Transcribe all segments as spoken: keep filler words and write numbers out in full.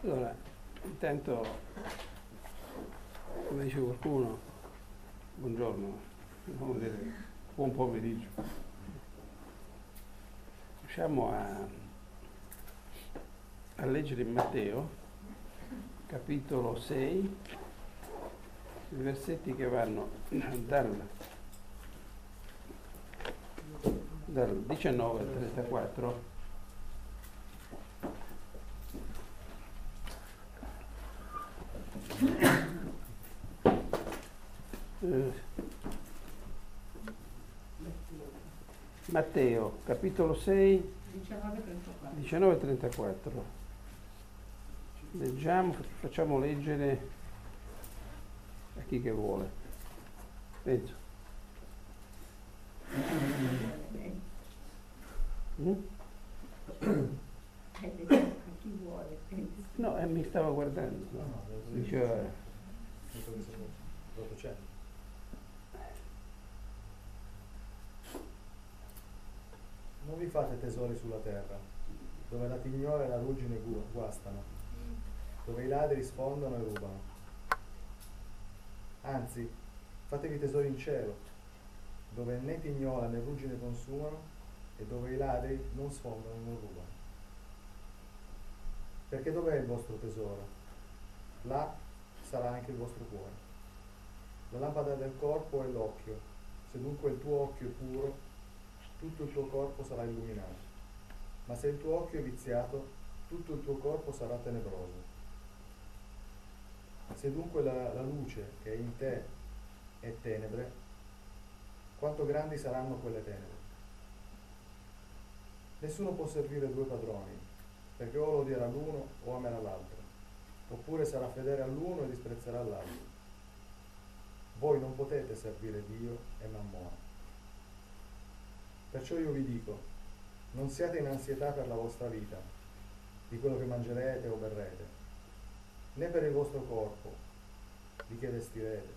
Allora, intanto, come dice qualcuno, buongiorno, vamos dire, buon pomeriggio. Riusciamo a, a leggere in Matteo, capitolo sei, i versetti che vanno dal, dal diciannove al trentaquattro. Eh, Matteo, capitolo sei, diciannove trentaquattro. Leggiamo, facciamo leggere a chi che vuole. Penso. Mm? No, eh, mi stava guardando. No, no, Diceva, dopo c'è. Non vi fate tesori sulla terra, dove la tignola e la ruggine gu- guastano, dove i ladri sfondano e rubano. Anzi, fatevi tesori in cielo, dove né tignola né ruggine consumano e dove i ladri non sfondano e non rubano. Perché dov'è il vostro tesoro? Là sarà anche il vostro cuore. La lampada del corpo è l'occhio. Se dunque il tuo occhio è puro, tutto il tuo corpo sarà illuminato. Ma se il tuo occhio è viziato, tutto il tuo corpo sarà tenebroso. Se dunque la, la luce che è in te è tenebre, quanto grandi saranno quelle tenebre? Nessuno può servire due padroni, perché o lo odierà l'uno o amerà l'altro, oppure sarà fedele all'uno e disprezzerà l'altro. Voi non potete servire Dio e Mammona. Perciò io vi dico, non siate in ansietà per la vostra vita, di quello che mangerete o berrete, né per il vostro corpo, di che vestirete.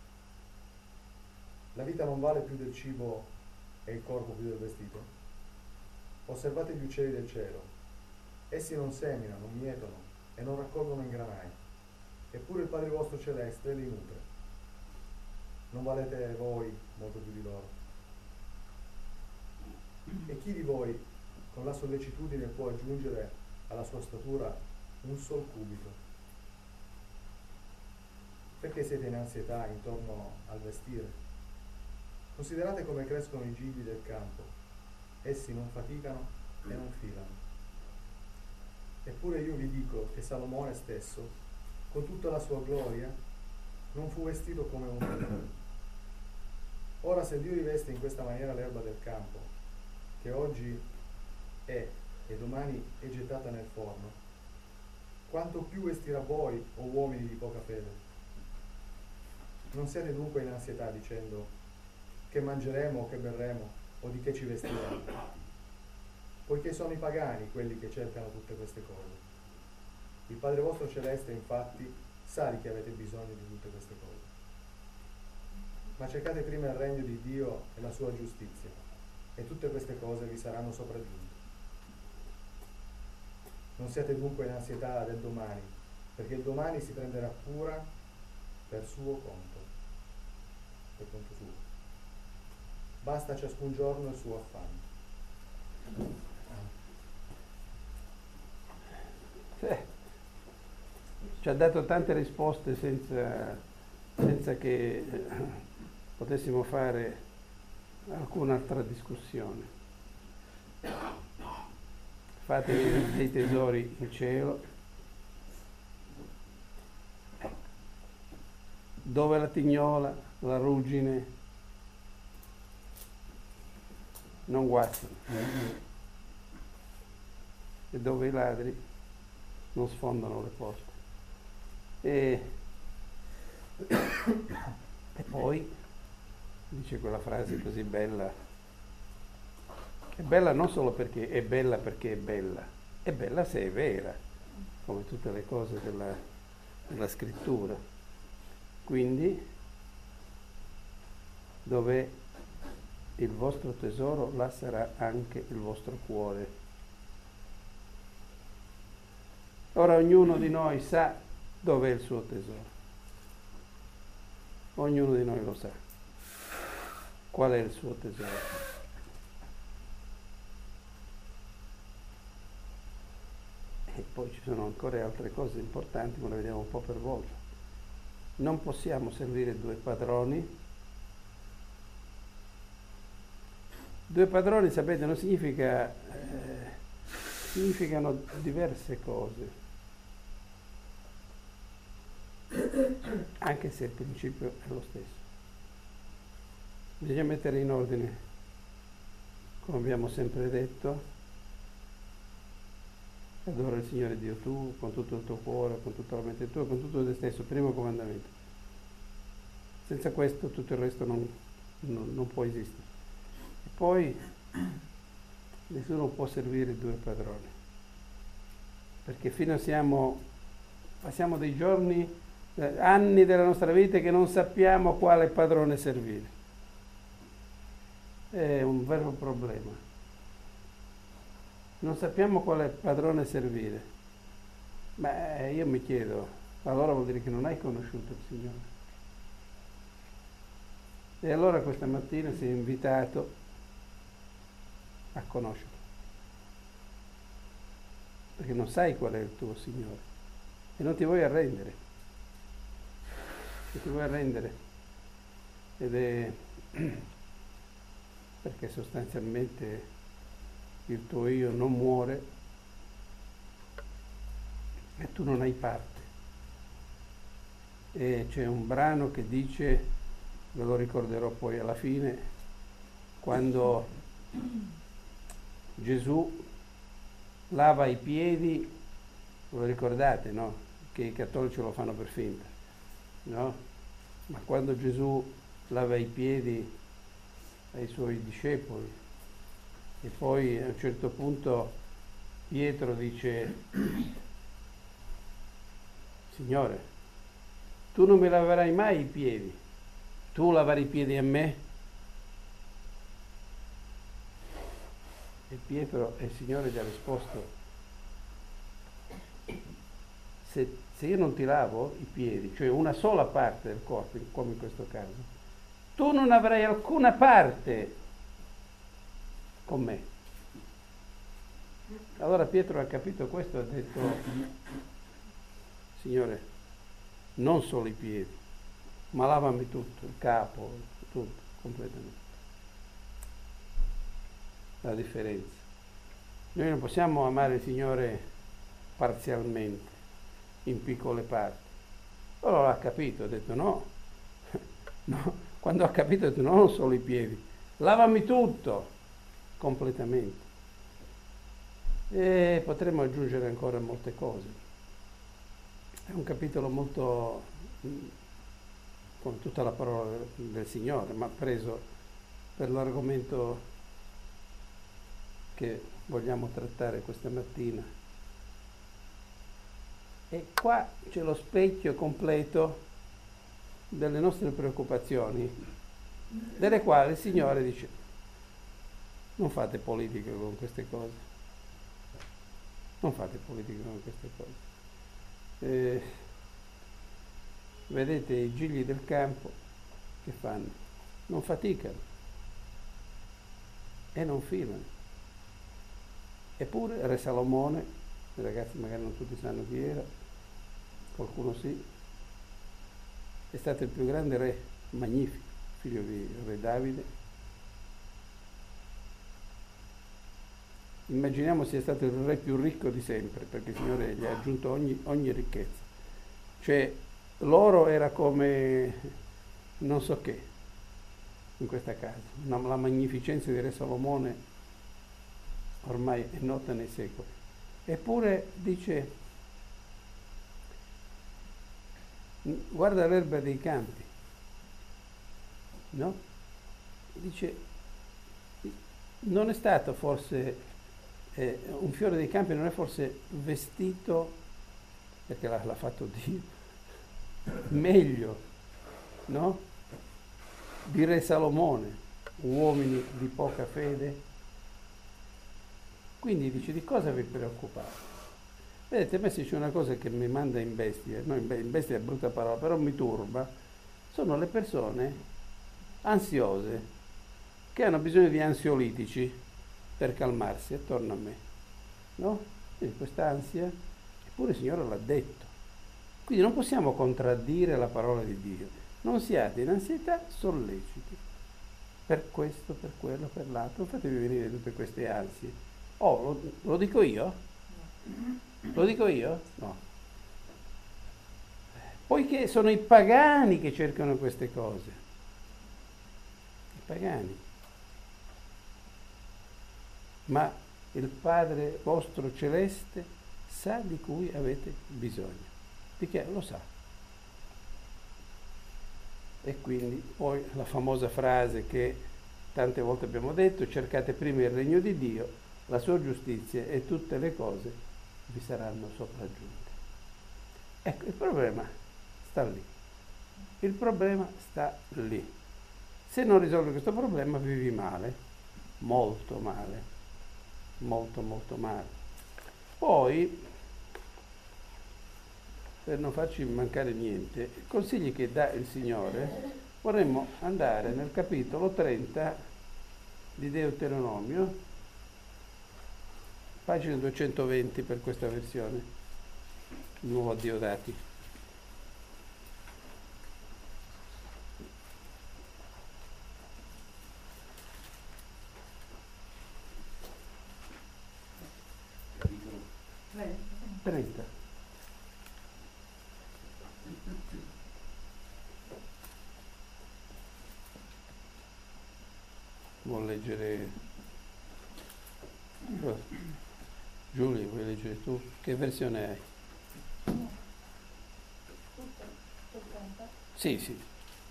La vita non vale più del cibo e il corpo più del vestito? Osservate gli uccelli del cielo. Essi non seminano, non mietono e non raccolgono in granai, eppure il Padre vostro celeste li nutre. Non valete voi molto più di loro? E chi di voi con la sollecitudine può aggiungere alla sua statura un sol cubito? Perché siete in ansietà intorno al vestire? Considerate come crescono i gigli del campo. Essi non faticano e non filano. Eppure io vi dico che Salomone stesso, con tutta la sua gloria, non fu vestito come un uomo. Ora se Dio riveste in questa maniera l'erba del campo, che oggi è e domani è gettata nel forno, quanto più vestirà voi, o uomini di poca fede? Non siate dunque in ansietà dicendo che mangeremo o che berremo o di che ci vestiremo, poiché sono i pagani quelli che cercano tutte queste cose. Il Padre vostro celeste infatti sa di che avete bisogno di tutte queste cose. Ma cercate prima il regno di Dio e la sua giustizia, e tutte queste cose vi saranno sopraggiunte. Non siate dunque in ansietà del domani, perché il domani si prenderà cura per suo conto, per conto suo. Basta a ciascun giorno il suo affanno. eh, ci ha dato tante risposte senza, senza che eh, potessimo fare alcun'altra discussione. Fatevi dei tesori in cielo, dove la tignola, la ruggine non guastano e dove i ladri non sfondano le porte. E, e poi dice quella frase così bella, è bella non solo perché è bella perché è bella, è bella se è vera, come tutte le cose della, della scrittura. Quindi, dove il vostro tesoro, là sarà anche il vostro cuore. Ora ognuno di noi sa dov'è il suo tesoro. Ognuno di noi lo sa. Qual è il suo tesoro? E poi ci sono ancora altre cose importanti, ma le vediamo un po' per volta. Non possiamo servire due padroni. Due padroni, sapete, non significa, eh, significano diverse cose, anche se il principio è lo stesso. Bisogna mettere in ordine, come abbiamo sempre detto, adora il Signore Dio tu, con tutto il tuo cuore, con tutta la mente tua, con tutto te stesso, primo comandamento. Senza questo tutto il resto non, non, non può esistere. E poi nessuno può servire due padroni, perché fino a siamo, passiamo dei giorni, eh, anni della nostra vita che non sappiamo quale padrone servire. È un vero problema. Non sappiamo quale padrone servire. Beh, io mi chiedo, allora vuol dire che non hai conosciuto il Signore. E allora questa mattina sei invitato a conoscerlo, perché non sai qual è il tuo Signore e non ti vuoi arrendere. Non ti vuoi arrendere. Ed è perché sostanzialmente il tuo io non muore e tu non hai parte. E c'è un brano che dice, ve lo ricorderò poi alla fine, quando Gesù lava i piedi, ve lo ricordate, no? Che i cattolici lo fanno per finta, no? Ma quando Gesù lava i piedi ai suoi discepoli, e poi a un certo punto Pietro dice: Signore, tu non mi laverai mai i piedi, tu laverai i piedi a me? E Pietro, e il Signore gli ha risposto: se, se io non ti lavo i piedi, cioè una sola parte del corpo, come in questo caso, tu non avrai alcuna parte con me. Allora Pietro ha capito questo e ha detto: Signore, non solo i piedi, ma lavami tutto, il capo, tutto, completamente. La differenza. Noi non possiamo amare il Signore parzialmente, in piccole parti. Allora ha capito, ha detto no, no. Quando ha capito ha detto no, non solo i piedi, lavami tutto, completamente. E potremmo aggiungere ancora molte cose. È un capitolo molto, con tutta la parola del Signore, ma preso per l'argomento che vogliamo trattare questa mattina. E qua c'è lo specchio completo delle nostre preoccupazioni, delle quali il Signore dice: non fate politica con queste cose, non fate politica con queste cose. Eh, vedete i gigli del campo che fanno? Non faticano e non filano. Eppure Re Salomone, i ragazzi magari non tutti sanno chi era, qualcuno sì, è stato il più grande re, magnifico, figlio di Re Davide. Immaginiamo sia stato il re più ricco di sempre, perché il Signore gli ha aggiunto ogni, ogni ricchezza. Cioè, l'oro era come non so che in questa casa. Una, la magnificenza di Re Salomone ormai è nota nei secoli. Eppure dice: guarda l'erba dei campi, no? Dice: non è stato forse eh, un fiore dei campi, non è forse vestito, perché l'ha, l'ha fatto Dio, meglio, no? Di Re Salomone, uomini di poca fede. Quindi dice: di cosa vi preoccupate? Vedete, a me se c'è una cosa che mi manda in bestia, no, in be- in bestia è brutta parola, però mi turba, sono le persone ansiose che hanno bisogno di ansiolitici per calmarsi attorno a me, no? Quindi questa ansia, eppure il Signore l'ha detto. Quindi non possiamo contraddire la parola di Dio. Non siate in ansietà, solleciti. Per questo, per quello, per l'altro. Non fatevi venire tutte queste ansie. Oh, lo, lo dico io? Lo dico io? No. Poiché sono i pagani che cercano queste cose. I pagani. Ma il Padre vostro celeste sa di cui avete bisogno. Di che? Lo sa. E quindi poi la famosa frase che tante volte abbiamo detto: cercate prima il regno di Dio, la sua giustizia, e tutte le cose vi saranno sopraggiunte. Ecco, il problema sta lì. Il problema sta lì. Se non risolvi questo problema vivi male, molto male, molto molto male. Poi, per non farci mancare niente, i consigli che dà il Signore, vorremmo andare nel capitolo trenta di Deuteronomio, pagina duecentoventi per questa versione, nuovo Diodati. trenta. Vuol leggere? Giulia, vuoi leggere tu? Che versione hai? Sì, sì.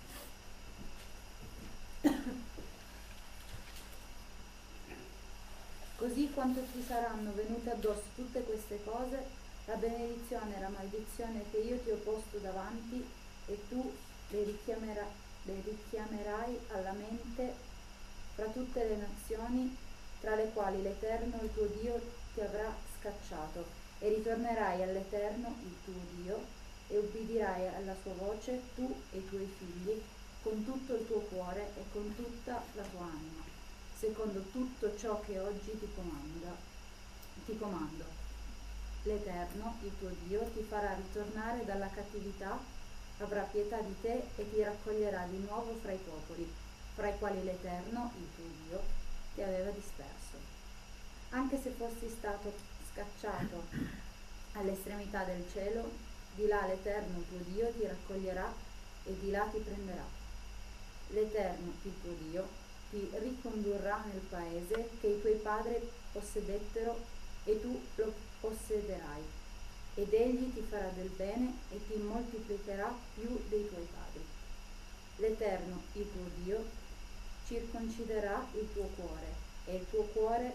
Così quanto ti saranno venute addosso tutte queste cose, la benedizione e la maledizione che io ti ho posto davanti, e tu le, richiamera, le richiamerai alla mente fra tutte le nazioni tra le quali l'Eterno, il tuo Dio, ti avrà scacciato, e ritornerai all'Eterno, il tuo Dio, e ubbidirai alla sua voce, tu e i tuoi figli, con tutto il tuo cuore e con tutta la tua anima, secondo tutto ciò che oggi ti comanda, ti comando. L'Eterno, il tuo Dio, ti farà ritornare dalla cattività, avrà pietà di te e ti raccoglierà di nuovo fra i popoli, fra i quali l'Eterno, il tuo Dio, ti aveva disperso. Anche se fossi stato scacciato all'estremità del cielo, di là l'Eterno, il tuo Dio, ti raccoglierà e di là ti prenderà. L'Eterno, il tuo Dio, ti ricondurrà nel paese che i tuoi padri possedettero, e tu lo possederai, ed egli ti farà del bene e ti moltiplicherà più dei tuoi padri. L'Eterno, il tuo Dio, circonciderà il tuo cuore e il tuo cuore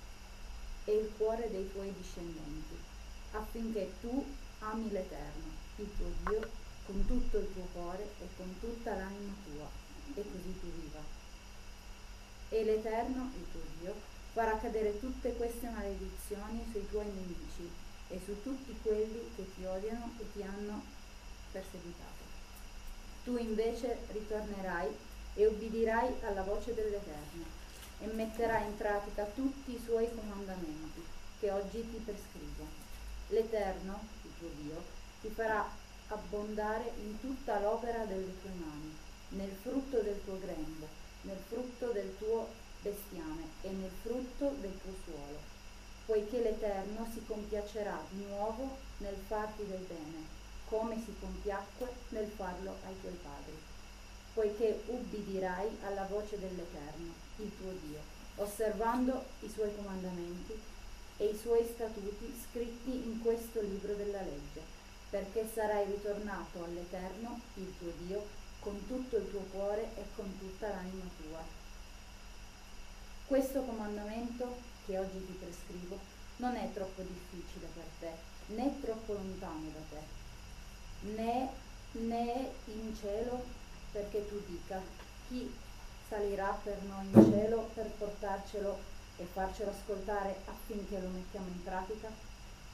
e il cuore dei tuoi discendenti, affinché tu ami l'Eterno, il tuo Dio, con tutto il tuo cuore e con tutta l'anima tua, e così tu viva. E l'Eterno, il tuo Dio, farà cadere tutte queste maledizioni sui tuoi nemici e su tutti quelli che ti odiano e ti hanno perseguitato. Tu invece ritornerai e ubbidirai alla voce dell'Eterno e metterai in pratica tutti i suoi comandamenti che oggi ti prescrivo. L'Eterno, il tuo Dio, ti farà abbondare in tutta l'opera delle tue mani, nel frutto del tuo grembo, nel frutto del tuo bestiame e nel frutto del tuo suolo, poiché l'Eterno si compiacerà di nuovo nel farti del bene, come si compiacque nel farlo ai tuoi padri, poiché ubbidirai alla voce dell'Eterno, il tuo Dio, osservando i suoi comandamenti e i suoi statuti scritti in questo libro della legge, perché sarai ritornato all'Eterno, il tuo Dio, con tutto il tuo cuore e con tutta l'anima tua. Questo comandamento che oggi ti prescrivo non è troppo difficile per te, né troppo lontano da te, né, né in cielo perché tu dica: chi salirà per noi in cielo per portarcelo e farcelo ascoltare affinché lo mettiamo in pratica?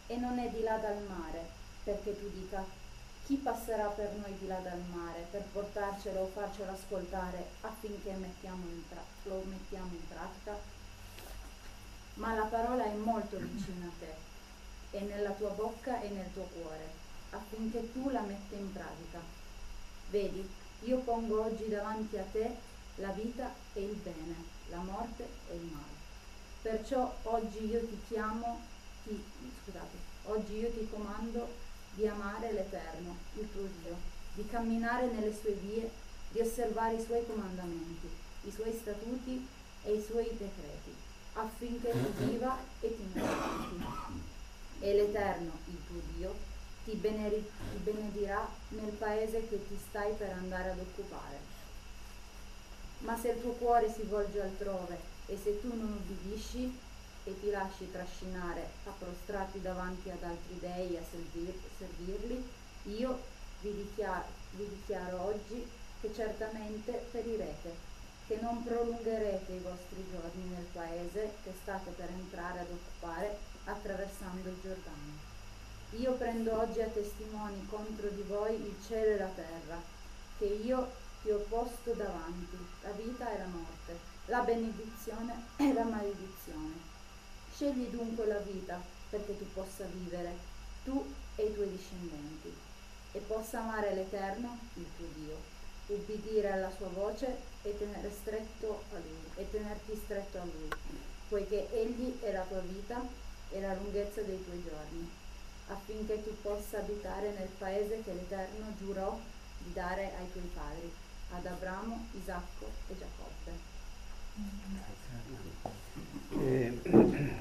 e non è di là dal mare, perché tu dica: chi passerà per noi di là dal mare per portarcelo o farcelo ascoltare affinché mettiamo in pra- lo mettiamo in pratica? Ma la parola è molto vicina a te, è nella tua bocca e nel tuo cuore, affinché tu la metta in pratica. Vedi, io pongo oggi davanti a te la vita e il bene, la morte e il male. Perciò oggi io ti chiamo, ti, scusate, oggi io ti comando di amare l'Eterno, il tuo Dio, di camminare nelle sue vie, di osservare i suoi comandamenti, i suoi statuti e i suoi decreti, affinché tu viva e ti meravigli. E l'Eterno, il tuo Dio, ti, beneri- ti benedirà nel paese che ti stai per andare ad occupare. Ma se il tuo cuore si volge altrove e se tu non ubbidisci e ti lasci trascinare a prostrarti davanti ad altri dei e a servir- servirli, io vi dichiaro, vi dichiaro oggi che certamente perirete, che non prolungherete i vostri giorni nel paese che state per entrare ad occupare attraversando il Giordano. Io prendo oggi a testimoni contro di voi il cielo e la terra, che io ti ho posto davanti, la vita e la morte, la benedizione e la maledizione. Scegli dunque la vita perché tu possa vivere, tu e i tuoi discendenti, e possa amare l'Eterno, il tuo Dio, ubbidire alla sua voce e tenere stretto a Lui, e tenerti stretto a Lui, poiché Egli è la tua vita e la lunghezza dei tuoi giorni, affinché tu possa abitare nel paese che l'Eterno giurò di dare ai tuoi padri, ad Abramo, Isacco e Giacobbe. Eh,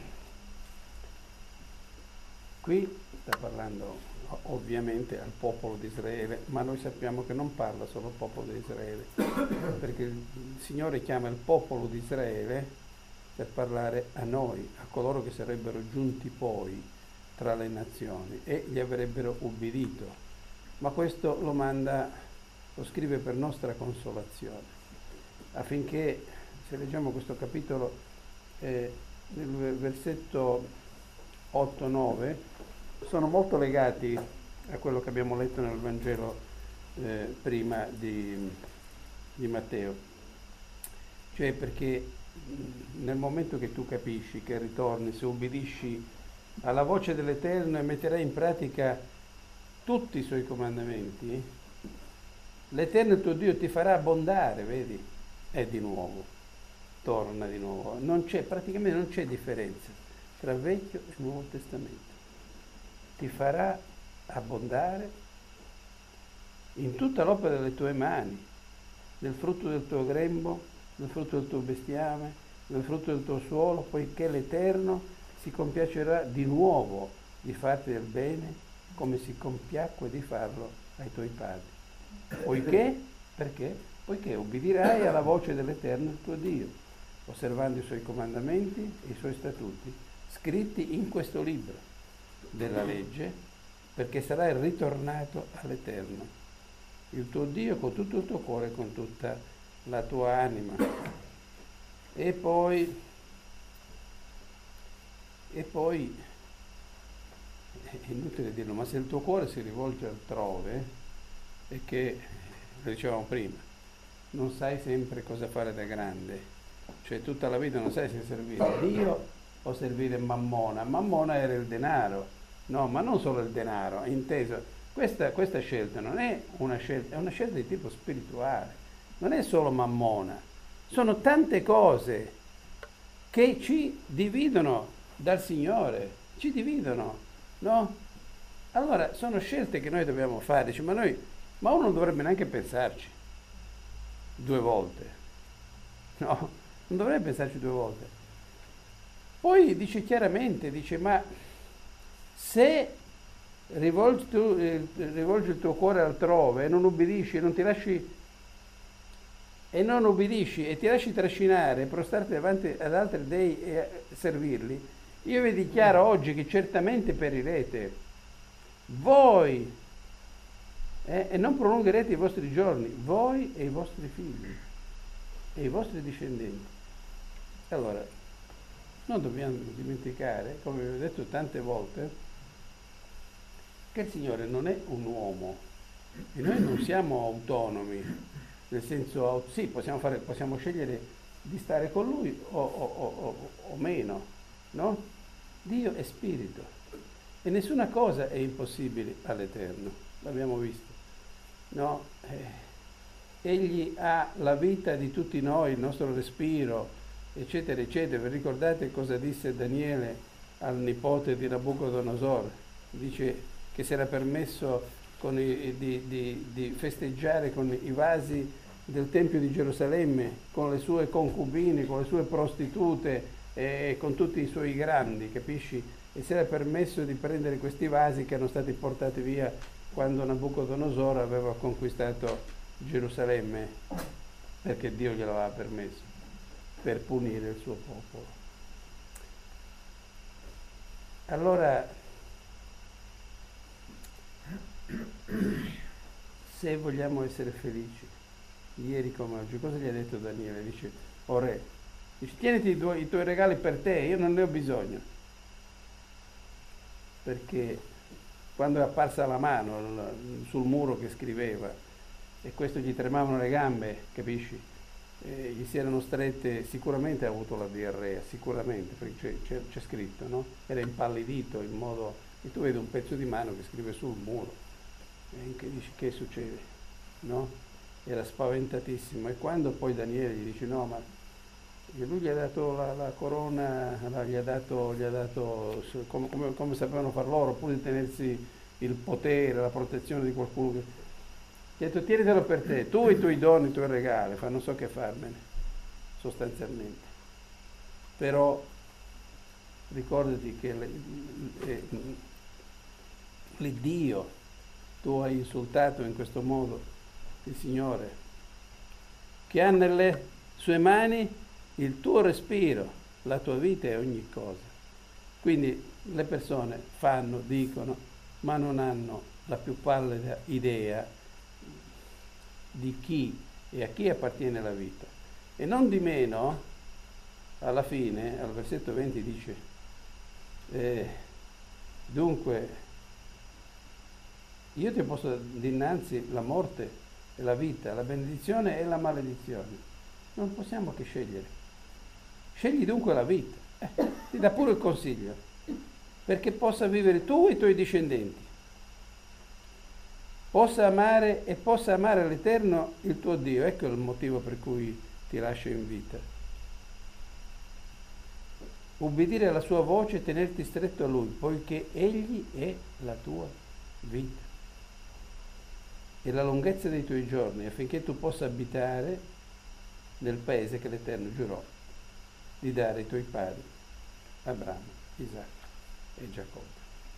qui sta parlando ovviamente al popolo di Israele, ma noi sappiamo che non parla solo al popolo di Israele, perché il Signore chiama il popolo di Israele per parlare a noi, a coloro che sarebbero giunti poi tra le nazioni e gli avrebbero ubbidito. Ma questo lo manda, lo scrive per nostra consolazione, affinché, se leggiamo questo capitolo, eh, nel versetto otto nove, sono molto legati a quello che abbiamo letto nel Vangelo eh, prima di, di Matteo. Cioè, perché nel momento che tu capisci che ritorni, se ubbidisci alla voce dell'Eterno e metterai in pratica tutti i suoi comandamenti, l'Eterno il tuo Dio ti farà abbondare, vedi? E di nuovo, torna di nuovo. Non c'è, praticamente non c'è differenza tra Vecchio e Nuovo Testamento. Ti farà abbondare in tutta l'opera delle tue mani, nel frutto del tuo grembo, nel frutto del tuo bestiame, nel frutto del tuo suolo, poiché l'Eterno si compiacerà di nuovo di farti del bene, come si compiacque di farlo ai tuoi padri. Poiché? Perché? Poiché ubbidirai alla voce dell'Eterno il tuo Dio, osservando i suoi comandamenti e i suoi statuti, scritti in questo libro della legge, perché sarai ritornato all'Eterno, il tuo Dio, con tutto il tuo cuore, con tutta la tua anima. E poi, e poi, è inutile dirlo, ma se il tuo cuore si rivolge altrove, è che, lo dicevamo prima, non sai sempre cosa fare da grande, cioè tutta la vita non sai se servire Dio o servire Mammona. Mammona era il denaro. No, ma non solo il denaro, inteso. Questa, questa scelta non è una scelta, è una scelta di tipo spirituale, non è solo Mammona, sono tante cose che ci dividono dal Signore, ci dividono, no? Allora, sono scelte che noi dobbiamo fare, dice, ma noi, ma uno non dovrebbe neanche pensarci due volte, no? Non dovrebbe pensarci due volte. Poi dice chiaramente, dice, ma se rivolgi, tu, eh, rivolgi il tuo cuore altrove e non ubbidisci e non ti lasci e non ubbidisci e ti lasci trascinare e prostrarti davanti ad altri dei e servirli, io vi dichiaro oggi che certamente perirete voi eh, e non prolungherete i vostri giorni, voi e i vostri figli e i vostri discendenti. Allora, non dobbiamo dimenticare, come vi ho detto tante volte, che il Signore non è un uomo e noi non siamo autonomi, nel senso, sì, possiamo, fare, possiamo scegliere di stare con Lui o, o, o, o meno, no? Dio è spirito e nessuna cosa è impossibile all'Eterno, l'abbiamo visto, no? Eh, Egli ha la vita di tutti noi, il nostro respiro, eccetera, eccetera. Vi ricordate cosa disse Daniele al nipote di Nabucodonosor? Dice che si era permesso con i, di, di, di festeggiare con i vasi del Tempio di Gerusalemme, con le sue concubine, con le sue prostitute e con tutti i suoi grandi, capisci? E si era permesso di prendere questi vasi che erano stati portati via quando Nabucodonosor aveva conquistato Gerusalemme, perché Dio glielo aveva permesso, per punire il suo popolo. Allora, se vogliamo essere felici, ieri come oggi, cosa gli ha detto Daniele? Dice, o re, dice, tieniti i tuoi, i tuoi regali per te, io non ne ho bisogno. Perché quando è apparsa la mano sul muro che scriveva, e questo gli tremavano le gambe, capisci? E gli si erano strette, sicuramente ha avuto la diarrea, sicuramente, perché c'è, c'è, c'è scritto, no? Era impallidito in modo, e tu vedi un pezzo di mano che scrive sul muro, e che dici che succede, no? Era spaventatissimo, e quando poi Daniele gli dice no, ma lui gli ha dato la, la corona, gli ha dato, gli ha dato come, come, come sapevano far loro, pur di tenersi il potere, la protezione di qualcuno che... Gli ha detto tienitelo per te, tu i tuoi doni, i tuoi regali, fa non so che farmene, sostanzialmente. Però ricordati che l'Iddio, tu hai insultato in questo modo il Signore, che ha nelle sue mani il tuo respiro, la tua vita e ogni cosa. Quindi le persone fanno, dicono, ma non hanno la più pallida idea di chi e a chi appartiene la vita. E non di meno, alla fine, al versetto venti dice, eh, dunque, io ti ho posto dinanzi la morte e la vita, la benedizione e la maledizione. Non possiamo che scegliere. Scegli dunque la vita. Eh, ti dà pure il consiglio, perché possa vivere tu e i tuoi discendenti. Possa amare e possa amare l'Eterno il tuo Dio. Ecco il motivo per cui ti lascio in vita. Ubbidire alla sua voce e tenerti stretto a Lui, poiché Egli è la tua vita e la lunghezza dei tuoi giorni, affinché tu possa abitare nel paese che l'Eterno giurò di dare ai tuoi padri, Abramo, Isacco e Giacobbe.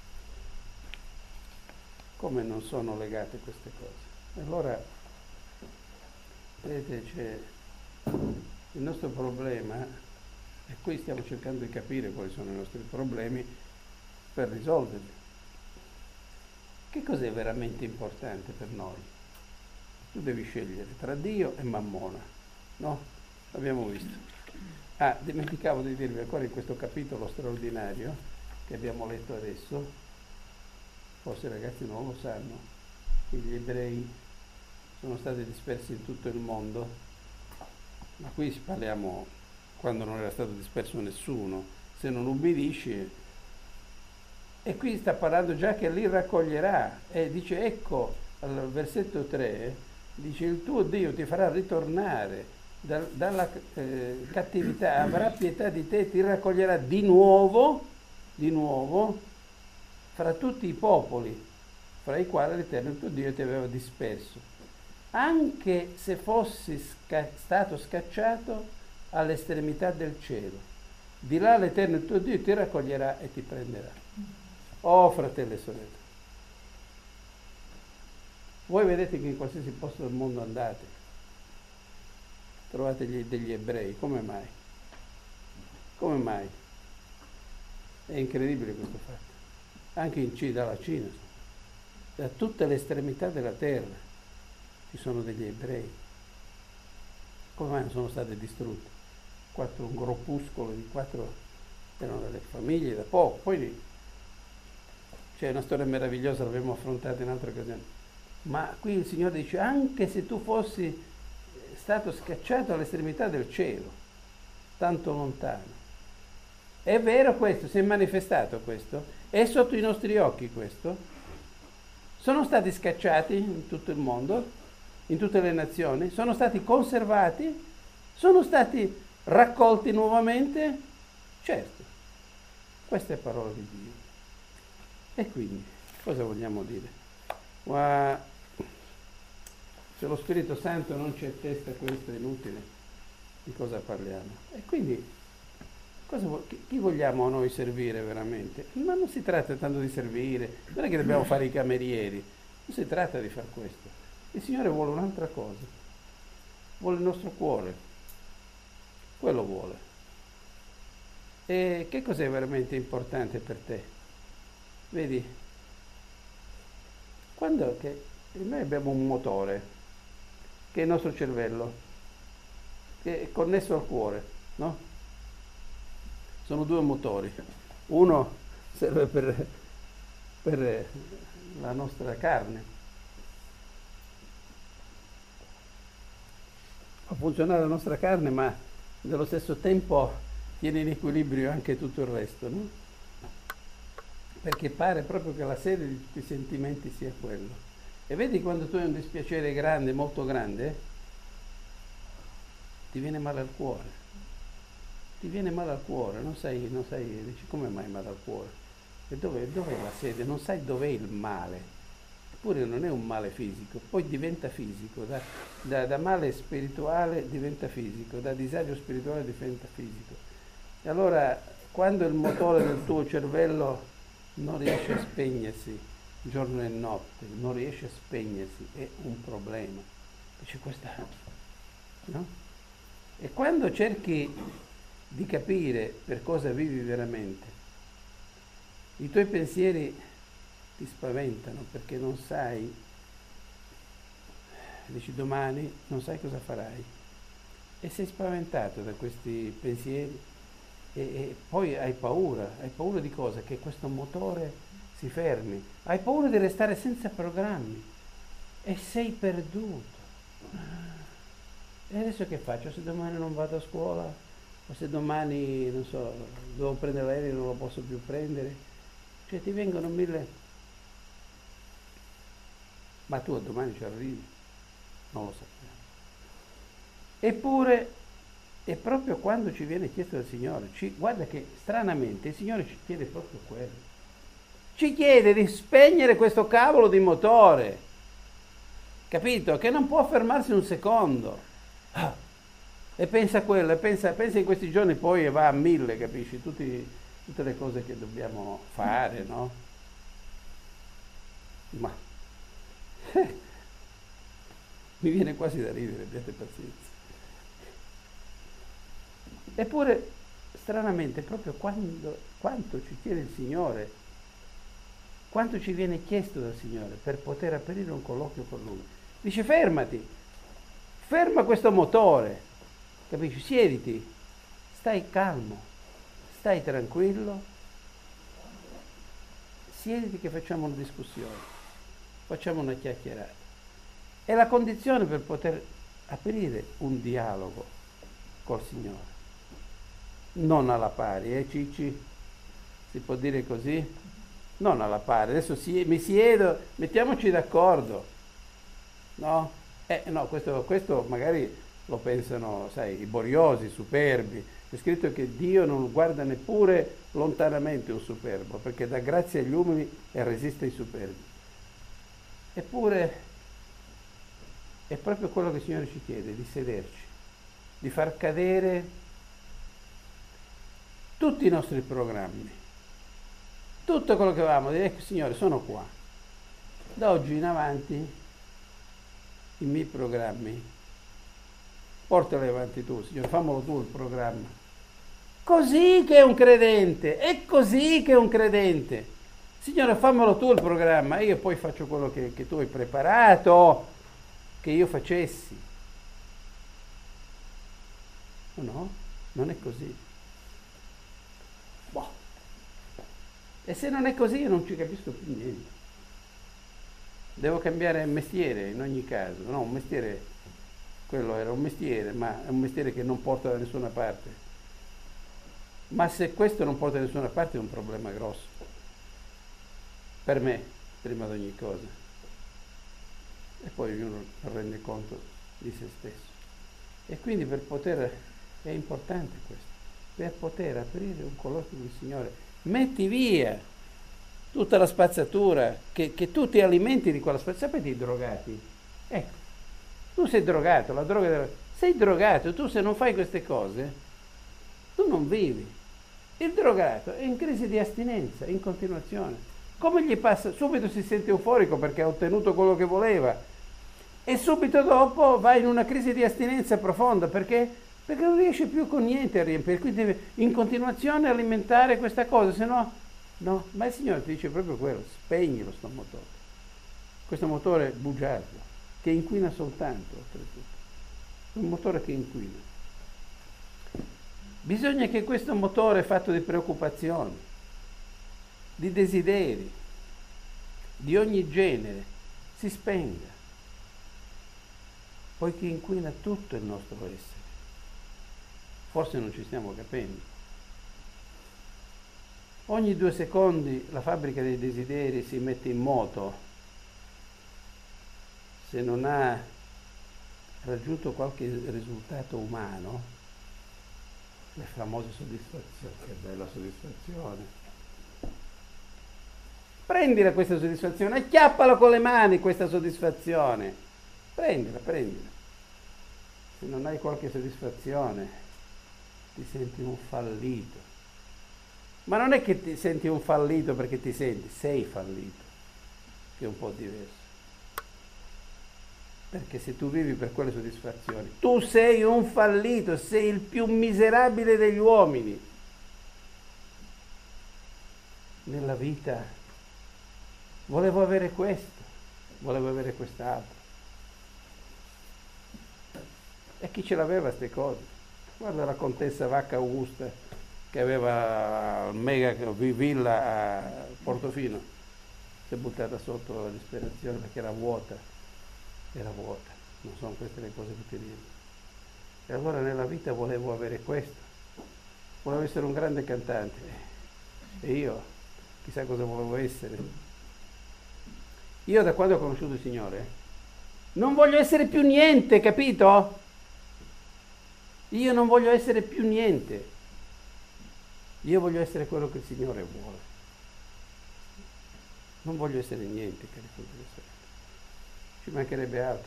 Come non sono legate queste cose? Allora, vedete, c'è il nostro problema, e qui stiamo cercando di capire quali sono i nostri problemi per risolverli. Che cos'è veramente importante per noi? Tu devi scegliere tra Dio e Mammona, no? L'abbiamo visto. Ah, dimenticavo di dirvi ancora in questo capitolo straordinario che abbiamo letto adesso, forse i ragazzi non lo sanno, gli ebrei sono stati dispersi in tutto il mondo, ma qui parliamo quando non era stato disperso nessuno, se non ubbidisci, e qui sta parlando già che li raccoglierà, e dice ecco, al versetto tre, dice il tuo Dio ti farà ritornare da, dalla eh, cattività, avrà pietà di te, ti raccoglierà di nuovo, di nuovo, fra tutti i popoli, fra i quali l'Eterno il tuo Dio ti aveva disperso, anche se fossi sca- stato scacciato all'estremità del cielo. Di là l'Eterno il tuo Dio ti raccoglierà e ti prenderà. Oh fratelli e sorelle, voi vedete che in qualsiasi posto del mondo andate, trovate gli, degli ebrei, come mai? Come mai? È incredibile questo fatto. Anche in Cina, dalla Cina, da tutte le estremità della terra ci sono degli ebrei. Come mai non sono stati distrutti? Quattro, un groppuscolo di quattro, erano delle famiglie da poco, poi c'è una storia meravigliosa, l'abbiamo affrontata in altre occasioni. Ma qui il Signore dice, anche se tu fossi stato scacciato all'estremità del cielo, tanto lontano. È vero questo, si è manifestato questo, è sotto i nostri occhi questo. Sono stati scacciati in tutto il mondo, in tutte le nazioni, sono stati conservati, sono stati raccolti nuovamente, certo, questa è parola di Dio. E quindi, cosa vogliamo dire? Ma se lo Spirito Santo non ci attesta questo, è inutile, di cosa parliamo? E quindi, cosa, chi vogliamo noi servire veramente? Ma non si tratta tanto di servire, non è che dobbiamo fare i camerieri, non si tratta di far questo. Il Signore vuole un'altra cosa, vuole il nostro cuore, quello vuole. E che cos'è veramente importante per te? Vedi, quando che noi abbiamo un motore, che è il nostro cervello, che è connesso al cuore, no? Sono due motori. Uno serve per, per la nostra carne, fa funzionare la nostra carne, ma nello stesso tempo tiene in equilibrio anche tutto il resto, no? Perché pare proprio che la sede di tutti i sentimenti sia quello. E vedi quando tu hai un dispiacere grande, molto grande, ti viene male al cuore. Ti viene male al cuore, non sai, non sai, dici come mai male al cuore? E dov'è, dov'è la sede? Non sai dov'è il male. Eppure non è un male fisico, poi diventa fisico, da, da, da male spirituale diventa fisico, da disagio spirituale diventa fisico. E allora quando il motore del tuo cervello non riesce a spegnersi giorno e notte, non riesce a spegnersi, è un problema. C'è questa, no? E quando cerchi di capire per cosa vivi veramente, i tuoi pensieri ti spaventano perché non sai, dici domani non sai cosa farai e sei spaventato da questi pensieri e, e poi hai paura, hai paura di cosa? Che questo motore si fermi, hai paura di restare senza programmi e sei perduto. E adesso che faccio? Se domani non vado a scuola o se domani, non so, devo prendere l'aereo e non lo posso più prendere, cioè ti vengono mille... Ma tu domani ci arrivi? Non lo sappiamo. Eppure è proprio quando ci viene chiesto dal Signore, ci, guarda che stranamente il Signore ci chiede proprio quello. Ci chiede di spegnere questo cavolo di motore, capito? Che non può fermarsi un secondo. Ah, e pensa a quello, e pensa, pensa in questi giorni poi va a mille, capisci? Tutti, tutte le cose che dobbiamo fare, no? Ma mi viene quasi da ridere, abbiate pazienza. Eppure, stranamente, proprio quando, quanto ci chiede il Signore, quanto ci viene chiesto dal Signore per poter aprire un colloquio con Lui. Dice fermati, ferma questo motore, capisci? Siediti, stai calmo, stai tranquillo, siediti che facciamo una discussione, facciamo una chiacchierata. È la condizione per poter aprire un dialogo col Signore. Non alla pari, eh Cicci? Si può dire così? Non alla pari. Adesso si, mi siedo, mettiamoci d'accordo. No? Eh no, questo, questo magari lo pensano, sai, i boriosi, i superbi. È scritto che Dio non guarda neppure lontanamente un superbo, perché dà grazia agli umili e resiste ai superbi. Eppure è proprio quello che il Signore ci chiede, di sederci, di far cadere tutti i nostri programmi, tutto quello che avevamo, dire ecco Signore sono qua, da oggi in avanti i miei programmi, portali avanti tu Signore, fammelo tu il programma, così che è un credente, è così che è un credente, Signore fammelo tu il programma, io poi faccio quello che, che tu hai preparato, che io facessi, no, non è così. E se non è così io non ci capisco più niente. Devo cambiare mestiere in ogni caso. No, un mestiere, quello era un mestiere, ma è un mestiere che non porta da nessuna parte. Ma se questo non porta da nessuna parte è un problema grosso. Per me, prima di ogni cosa. E poi ognuno rende conto di se stesso. E quindi per poter, è importante questo, per poter aprire un colloquio con il Signore, metti via tutta la spazzatura, che, che tu ti alimenti di quella spazzatura. Sapete i drogati? Ecco, tu sei drogato, la droga della... sei drogato, tu se non fai queste cose, tu non vivi. Il drogato è in crisi di astinenza, in continuazione. Come gli passa? Subito si sente euforico perché ha ottenuto quello che voleva e subito dopo va in una crisi di astinenza profonda perché, perché non riesce più con niente a riempire, quindi deve in continuazione alimentare questa cosa, se no, no. Ma il Signore ti dice proprio quello, spegnilo sto motore, questo motore bugiardo, che inquina soltanto, oltretutto, un motore che inquina. Bisogna che questo motore fatto di preoccupazioni, di desideri, di ogni genere, si spenga, poiché inquina tutto il nostro essere. Forse non ci stiamo capendo. Ogni due secondi la fabbrica dei desideri si mette in moto. Se non ha raggiunto qualche risultato umano, le famose soddisfazioni, che bella soddisfazione. Prendila questa soddisfazione, acchiappala con le mani questa soddisfazione. Prendila, prendila. Se non hai qualche soddisfazione, ti senti un fallito. Ma non è che ti senti un fallito perché ti senti, sei fallito, che è un po' diverso. Perché se tu vivi per quelle soddisfazioni, tu sei un fallito, sei il più miserabile degli uomini. Nella vita volevo avere questo, volevo avere quest'altro. E chi ce l'aveva queste cose? Guarda la contessa Vacca Augusta che aveva il mega villa a Portofino, si è buttata sotto la disperazione perché era vuota, era vuota, non sono queste le cose che ti dico. E allora nella vita volevo avere questo, volevo essere un grande cantante e io chissà cosa volevo essere. Io da quando ho conosciuto il Signore non voglio essere più niente, capito? Io non voglio essere più niente. Io voglio essere quello che il Signore vuole. Non voglio essere niente, cari fratelli e sorelle. Ci mancherebbe altro.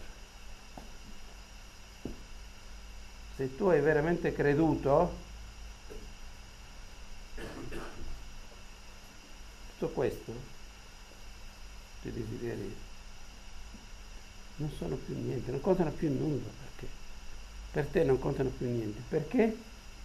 Se tu hai veramente creduto, tutto questo, i desideri, non sono più niente, non contano più nulla, perché per te non contano più niente. Perché?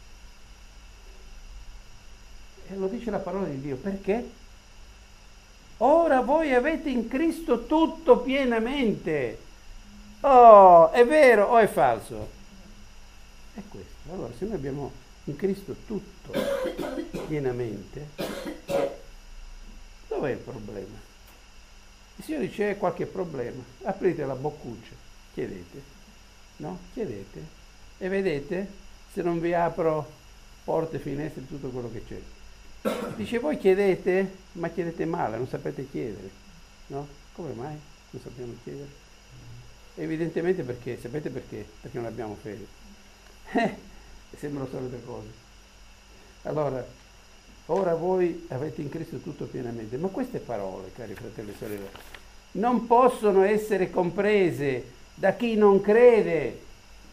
E lo dice la parola di Dio, perché? Ora voi avete in Cristo tutto pienamente. Oh, è vero o è falso? È questo. Allora, se noi abbiamo in Cristo tutto pienamente, dov'è il problema? Il Signore dice: c'è qualche problema, aprite la boccuccia, chiedete, no? Chiedete e vedete se non vi apro porte, finestre, tutto quello che c'è. Dice: voi chiedete, ma chiedete male, non sapete chiedere, no? Come mai non sappiamo chiedere? Evidentemente perché, sapete perché? Perché non abbiamo fede. Eh, sembrano solite cose. Allora, ora voi avete in Cristo tutto pienamente, ma queste parole, cari fratelli e sorelle, non possono essere comprese da chi non crede.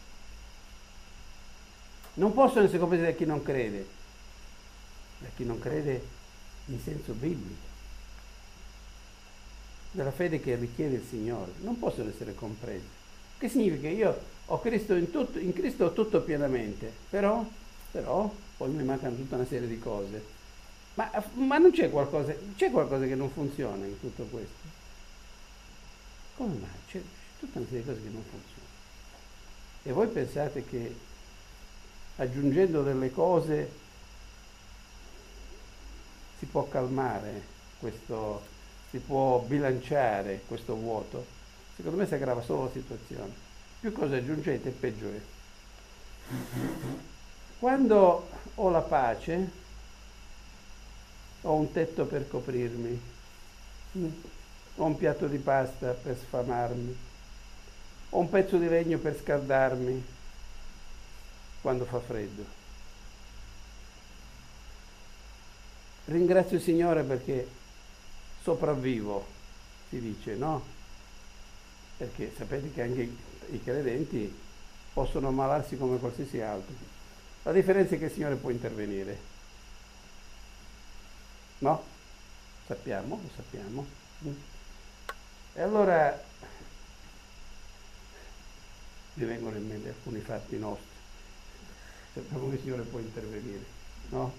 Non possono essere comprese da chi non crede. Da chi non crede in senso biblico, della fede che richiede il Signore, non possono essere comprese. Che significa? Io ho Cristo in tutto, in Cristo ho tutto pienamente, però, però poi mi mancano tutta una serie di cose. Ma, ma non c'è qualcosa, c'è qualcosa che non funziona in tutto questo? Come mai? C'è, c'è tutta una serie di cose che non funzionano. E voi pensate che aggiungendo delle cose si può calmare questo, si può bilanciare questo vuoto, secondo me si aggrava solo la situazione. Più cose aggiungete, peggio è. Quando ho la pace, ho un tetto per coprirmi, ho un piatto di pasta per sfamarmi, ho un pezzo di legno per scaldarmi quando fa freddo. Ringrazio il Signore perché sopravvivo, si dice, no? Perché sapete che anche i credenti possono ammalarsi come qualsiasi altro. La differenza è che il Signore può intervenire. No? Sappiamo, lo sappiamo. E allora mi vengono in mente alcuni fatti nostri. Sappiamo che il Signore può intervenire, no?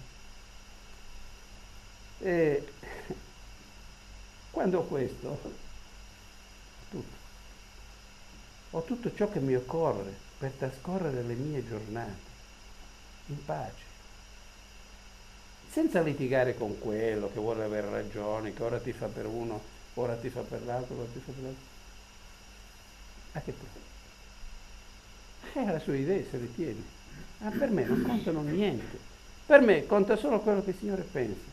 E quando ho questo, ho tutto. Ho tutto ciò che mi occorre per trascorrere le mie giornate in pace, senza litigare con quello che vuole avere ragione, che ora ti fa per uno, ora ti fa per l'altro, ora ti fa per l'altro. A che punto? Eh, la sua idea se le tiene. Ma per me non contano niente. Per me conta solo quello che il Signore pensa.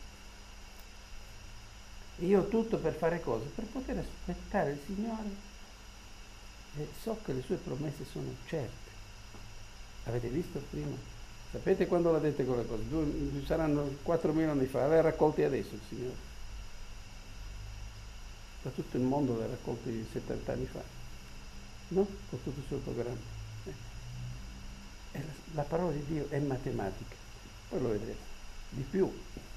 Io ho tutto per fare cose, per poter aspettare il Signore e so che le sue promesse sono certe. Avete visto prima? Sapete quando l'ha dette quelle cose? Due, saranno quattromila anni fa, le ha raccolte adesso il Signore. Da tutto il mondo le ha raccolte settanta anni fa, no? Con tutto il suo programma. Eh. La, la parola di Dio è matematica, poi lo vedrete, di più.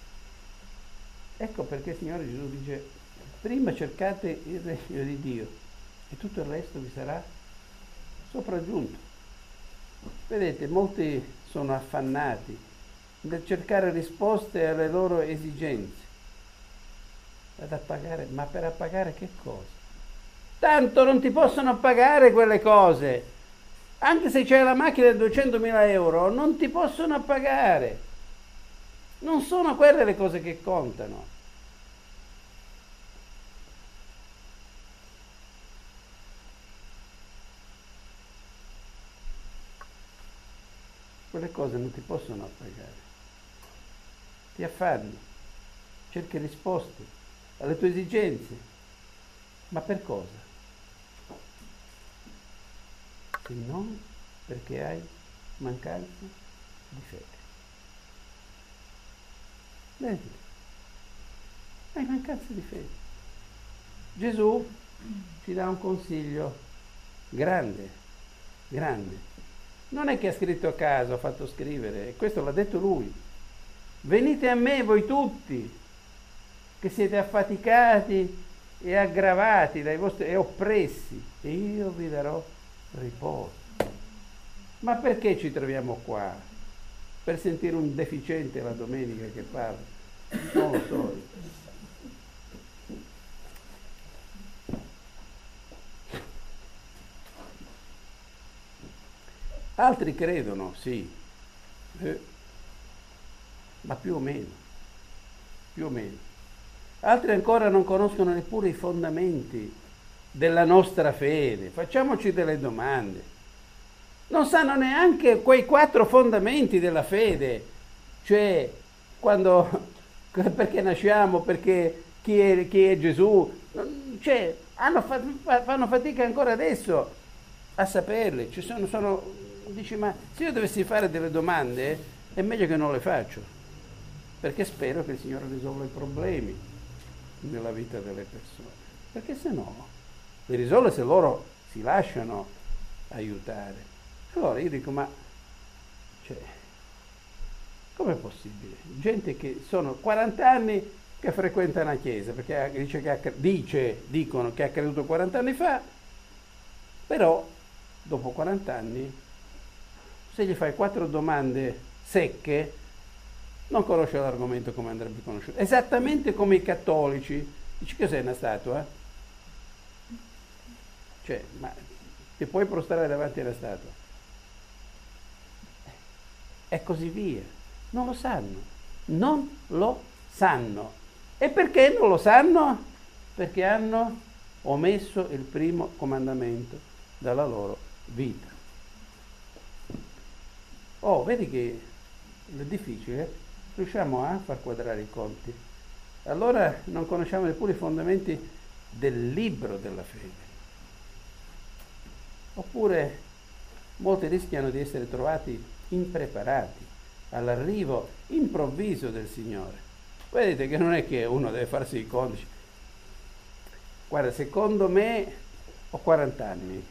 Ecco perché il Signore Gesù dice, prima cercate il regno di Dio e tutto il resto vi sarà sopraggiunto. Vedete, molti sono affannati nel cercare risposte alle loro esigenze, ad appagare, ma per appagare che cosa? Tanto non ti possono appagare quelle cose, anche se c'è la macchina da duecentomila euro, non ti possono appagare. Non sono quelle le cose che contano. Quelle cose non ti possono appagare. Ti affanni, cerchi risposte alle tue esigenze. Ma per cosa? Se non perché hai mancanza di fede. Vedete? Hai mancanza di fede. Gesù ci dà un consiglio grande, grande. Non è che ha scritto a caso, ha fatto scrivere, questo l'ha detto lui. Venite a me voi tutti, che siete affaticati e aggravati dai vostri, e oppressi, e io vi darò riposo. Ma perché ci troviamo qua? Per sentire un deficiente la domenica che parla? Non lo so. Altri credono, sì, eh, ma più o meno, più o meno. Altri ancora non conoscono neppure i fondamenti della nostra fede. Facciamoci delle domande. Non sanno neanche quei quattro fondamenti della fede, cioè quando, perché nasciamo, perché chi è, chi è Gesù, cioè hanno, fanno fatica ancora adesso a saperle. Ci sono, sono, dici, ma se io dovessi fare delle domande è meglio che non le faccio, perché spero che il Signore risolva i problemi nella vita delle persone, perché se no li risolve se loro si lasciano aiutare. Allora io dico, ma cioè, com'è possibile? Gente che sono quaranta anni che frequenta una chiesa, perché dice che ha, dice, dicono che ha creduto quaranta anni fa, però dopo quaranta anni, se gli fai quattro domande secche, non conosce l'argomento come andrebbe conosciuto. Esattamente come i cattolici. Dici, cos'è una statua? Cioè, ma ti puoi prostrare davanti alla statua? E così via. Non lo sanno. Non lo sanno. E perché non lo sanno? Perché hanno omesso il primo comandamento dalla loro vita. Oh, vedi che è difficile, riusciamo a far quadrare i conti. Allora non conosciamo neppure i fondamenti del libro della fede. Oppure molti rischiano di essere trovati impreparati all'arrivo improvviso del Signore. Vedete che non è che uno deve farsi i conti. Guarda, secondo me ho quaranta anni,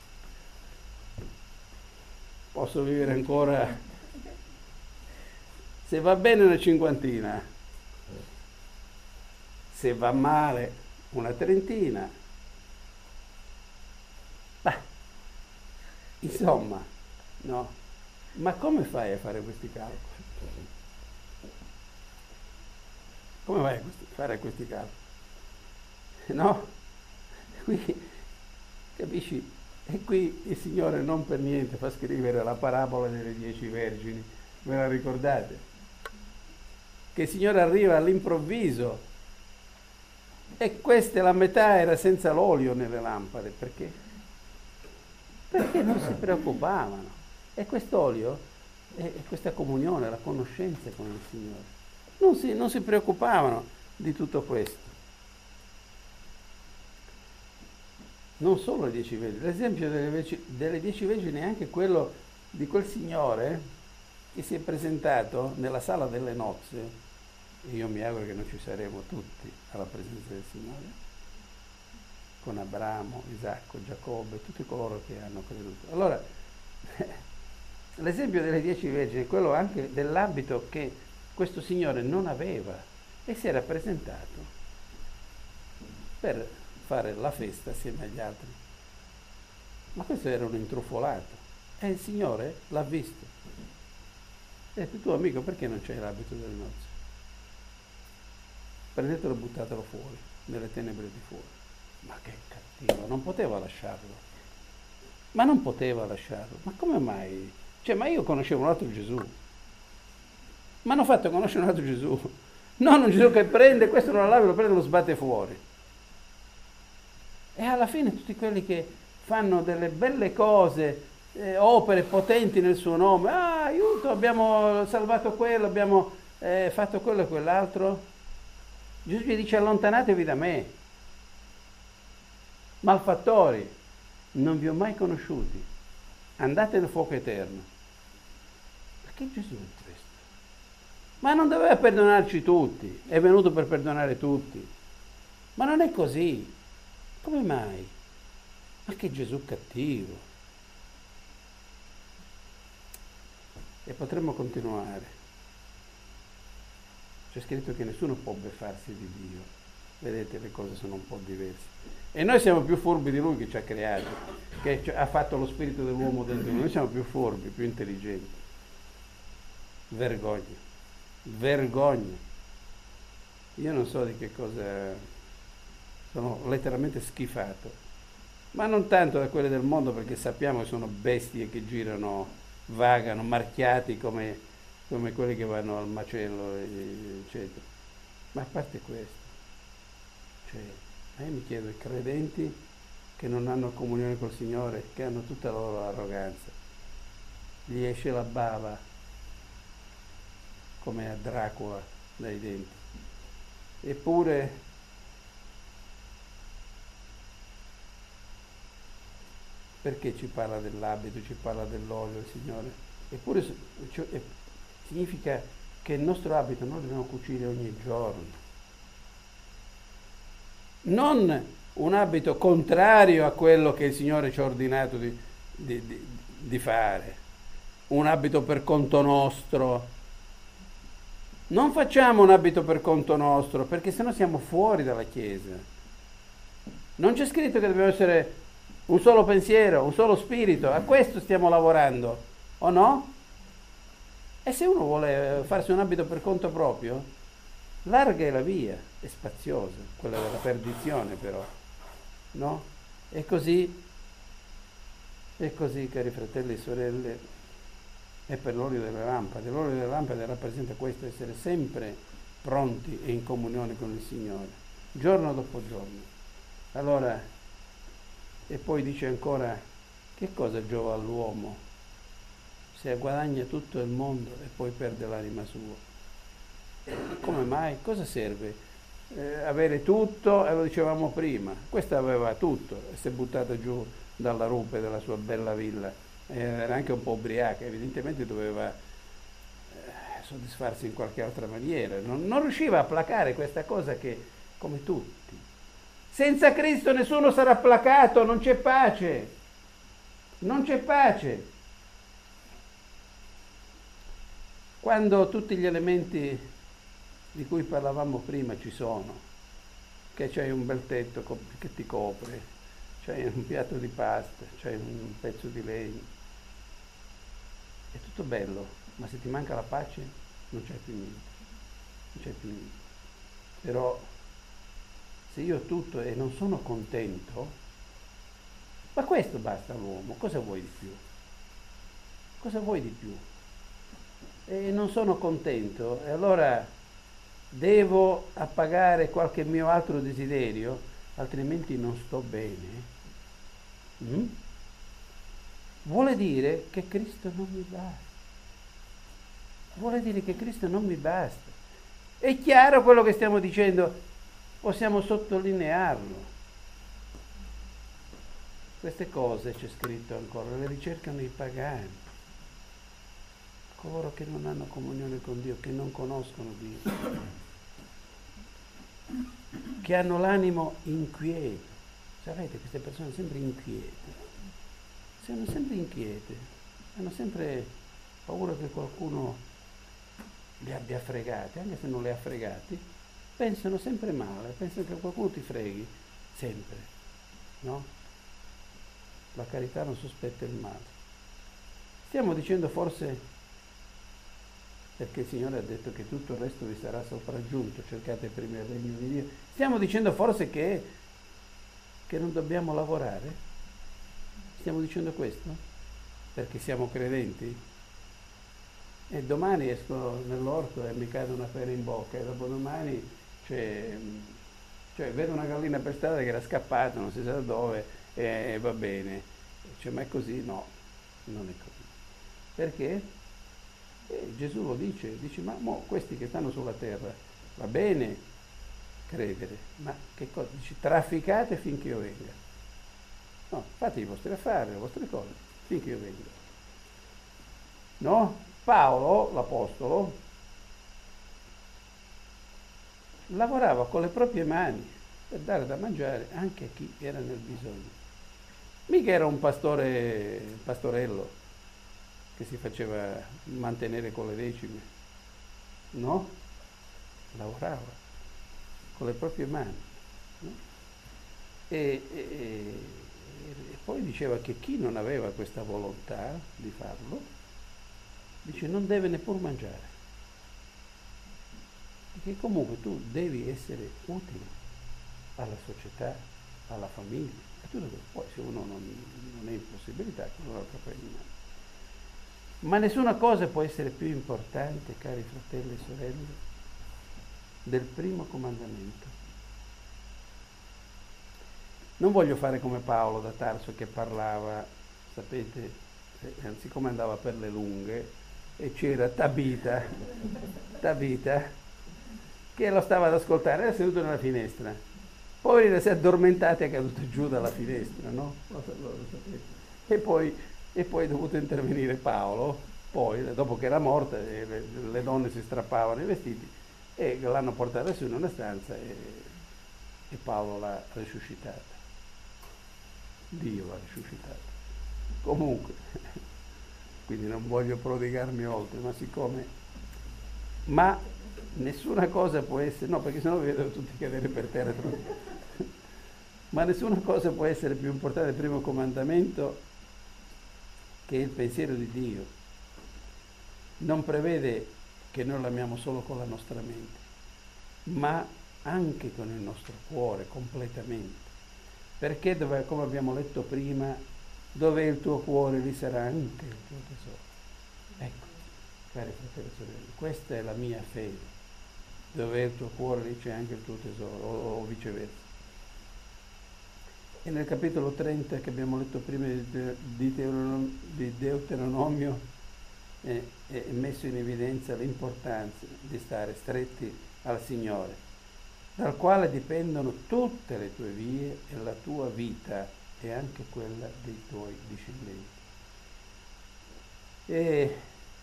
posso vivere ancora, se va bene una cinquantina, se va male una trentina. Bah, insomma, no. Ma come fai a fare questi calcoli? Come vai a fare questi calcoli? No? Qui, capisci? E qui il Signore non per niente fa scrivere la parabola delle dieci vergini. Ve la ricordate? Che il Signore arriva all'improvviso e questa la metà era senza l'olio nelle lampade. Perché? Perché non si preoccupavano. E quest'olio è, è questa comunione, la conoscenza con il Signore. Non si, non si preoccupavano di tutto questo. Non solo le dieci vergini, l'esempio delle, veci, delle dieci vergini è anche quello di quel signore che si è presentato nella sala delle nozze, e io mi auguro che noi ci saremo tutti alla presenza del Signore, con Abramo, Isacco, Giacobbe, tutti coloro che hanno creduto. Allora, l'esempio delle dieci vergini è quello anche dell'abito che questo signore non aveva e si era presentato per fare la festa assieme agli altri. Ma questo era un intrufolato e il Signore l'ha visto. E ha detto: tu amico, perché non c'hai l'abito delle nozze? Prendetelo e buttatelo fuori, nelle tenebre di fuori. Ma che cattivo, non poteva lasciarlo. Ma non poteva lasciarlo. Ma come mai? Cioè, ma io conoscevo un altro Gesù. Ma hanno fatto conoscere un altro Gesù. Non un Gesù che prende, questo non lo lava, lo prende e lo sbatte fuori. E alla fine tutti quelli che fanno delle belle cose, eh, opere potenti nel suo nome, ah, aiuto, abbiamo salvato quello, abbiamo eh, fatto quello e quell'altro. Gesù gli dice: allontanatevi da me, malfattori, non vi ho mai conosciuti, andate nel fuoco eterno. Perché Gesù è questo? Ma non doveva perdonarci tutti, è venuto per perdonare tutti. Ma non è così. Come mai? Ma che Gesù cattivo! E potremmo continuare. C'è scritto che nessuno può beffarsi di Dio. Vedete, le cose sono un po' diverse. E noi siamo più furbi di Lui che ci ha creato, che ha fatto lo spirito dell'uomo dentro noi. Noi siamo più furbi, più intelligenti. Vergogna. Vergogna. Io non so di che cosa... sono letteralmente schifato, ma non tanto da quelle del mondo, perché sappiamo che sono bestie che girano, vagano, marchiati come, come quelli che vanno al macello, eccetera. Ma a parte questo, cioè, io mi chiedo, i credenti che non hanno comunione col Signore, che hanno tutta la loro arroganza, gli esce la bava come a Dracula dai denti, eppure perché ci parla dell'abito, ci parla dell'olio il Signore? Eppure cioè, significa che il nostro abito noi dobbiamo cucire ogni giorno. Non un abito contrario a quello che il Signore ci ha ordinato di, di, di, di fare, un abito per conto nostro. Non facciamo un abito per conto nostro, perché sennò siamo fuori dalla Chiesa. Non c'è scritto che dobbiamo essere un solo pensiero, un solo spirito, a questo stiamo lavorando, o no? E se uno vuole farsi un abito per conto proprio, larga è la via, è spaziosa, quella della perdizione però, no? E così, è così, cari fratelli e sorelle, è per l'olio delle lampade. L'olio delle lampade rappresenta questo, essere sempre pronti e in comunione con il Signore, giorno dopo giorno. Allora, e poi dice ancora, che cosa giova all'uomo se guadagna tutto il mondo e poi perde l'anima sua? Come mai? Cosa serve? Eh, avere tutto, e lo dicevamo prima, questa aveva tutto e si è buttata giù dalla rupe della sua bella villa, eh, era anche un po' ubriaca, evidentemente doveva eh, soddisfarsi in qualche altra maniera, non, non riusciva a placare questa cosa che, come tutti, senza Cristo nessuno sarà placato, non c'è pace, non c'è pace. Quando tutti gli elementi di cui parlavamo prima ci sono, che c'hai un bel tetto che ti copre, c'hai un piatto di pasta, c'hai un pezzo di legno, è tutto bello, ma se ti manca la pace non c'è più niente, non c'è più niente. Però se io ho tutto e non sono contento, ma questo basta all'uomo, cosa vuoi di più? Cosa vuoi di più? E non sono contento, e allora devo appagare qualche mio altro desiderio, altrimenti non sto bene. Mm? Vuole dire che Cristo non mi basta. Vuole dire che Cristo non mi basta. È chiaro quello che stiamo dicendo, possiamo sottolinearlo. Queste cose, c'è scritto ancora, le ricercano i pagani, coloro che non hanno comunione con Dio, che non conoscono Dio, che hanno l'animo inquieto. Sapete, queste persone sono sempre inquiete, sono sempre inquiete, hanno sempre paura che qualcuno li abbia fregati, anche se non li ha fregati, pensano sempre male, pensano che qualcuno ti freghi, sempre, no? La carità non sospetta il male. Stiamo dicendo forse, perché il Signore ha detto che tutto il resto vi sarà sopraggiunto, cercate prima il regno di Dio, stiamo dicendo forse che, che non dobbiamo lavorare? Stiamo dicendo questo? Perché siamo credenti? E domani esco nell'orto e mi cade una pera in bocca, e dopodomani cioè, cioè, vedo una gallina per strada che era scappata, non si sa da dove, e va bene. Cioè, ma è così? No, non è così. Perché? E Gesù lo dice, dice, ma mo, questi che stanno sulla terra, va bene credere, ma che cosa? Dice, trafficate finché io venga. No, fate i vostri affari, le vostre cose, finché io venga. No? Paolo, l'apostolo, lavorava con le proprie mani per dare da mangiare anche a chi era nel bisogno. Mica era un pastore, pastorello, che si faceva mantenere con le decime, no? Lavorava con le proprie mani, no? e, e, e poi diceva che chi non aveva questa volontà di farlo, dice, non deve neppur mangiare, perché comunque tu devi essere utile alla società, alla famiglia, a tutto questo. Poi se uno non, non è in possibilità, allora prende in mano. Ma nessuna cosa può essere più importante, cari fratelli e sorelle, del primo comandamento. Non voglio fare come Paolo da Tarso che parlava, sapete, siccome andava per le lunghe, e c'era Tabita, Tabita, che lo stava ad ascoltare, era seduto nella finestra. Poverina, si è addormentata e è caduta giù dalla finestra, no? Lo sapete. E poi... E poi è dovuto intervenire Paolo, poi dopo che era morta le, le donne si strappavano i vestiti e l'hanno portata su in una stanza e, e Paolo l'ha risuscitata. Dio l'ha risuscitata. Comunque, quindi non voglio prodigarmi oltre, ma siccome... Ma nessuna cosa può essere... No, perché sennò vi vedo tutti cadere per terra. Ma nessuna cosa può essere più importante del primo comandamento che il pensiero di Dio. Non prevede che noi l'amiamo solo con la nostra mente, ma anche con il nostro cuore, completamente. Perché, dove, come abbiamo letto prima, dove è il tuo cuore, lì sarà anche il tuo tesoro. Ecco, cari fratelli e sorelle, questa è la mia fede. dove è il tuo cuore lì c'è anche il tuo tesoro, o, o viceversa. E nel capitolo trenta che abbiamo letto prima di, Te- di, Deuteronom- di Deuteronomio è, è messo in evidenza l'importanza di stare stretti al Signore, dal quale dipendono tutte le tue vie e la tua vita e anche quella dei tuoi discendenti. È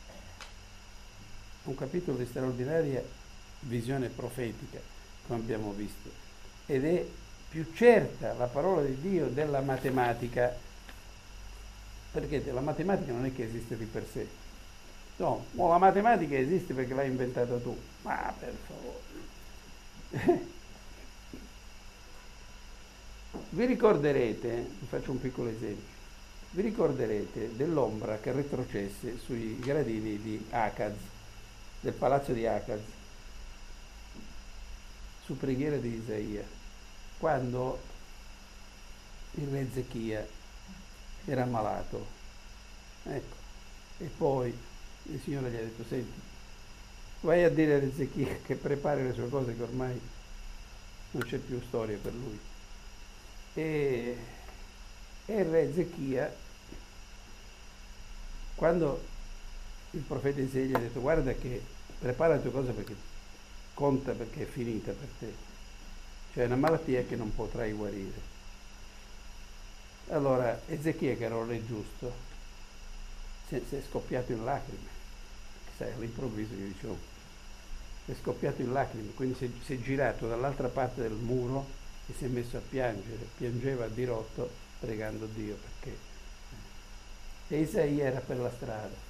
un capitolo di straordinaria visione profetica, come abbiamo visto, ed è più certa la parola di Dio della matematica, perché la matematica non è che esiste di per sé. No, ma la matematica esiste perché l'hai inventata tu. Ma per favore. Vi ricorderete, vi faccio un piccolo esempio, vi ricorderete dell'ombra che retrocesse sui gradini di Acaz, del palazzo di Acaz, su preghiera di Isaia, quando il re Ezechia era malato. Ecco, e poi il Signore gli ha detto: senti, vai a dire a Ezechia che prepari le sue cose, che ormai non c'è più storia per lui. E, e il re Ezechia, quando il profeta Isaia gli ha detto: guarda che prepara le tue cose perché conta, perché è finita per te, cioè è una malattia che non potrai guarire. Allora Ezechia, che era un re giusto, si è, si è scoppiato in lacrime. Sai, all'improvviso gli dicevo, è scoppiato in lacrime, quindi si è, si è girato dall'altra parte del muro e si è messo a piangere, piangeva a dirotto pregando Dio, perché e Isaia era per la strada.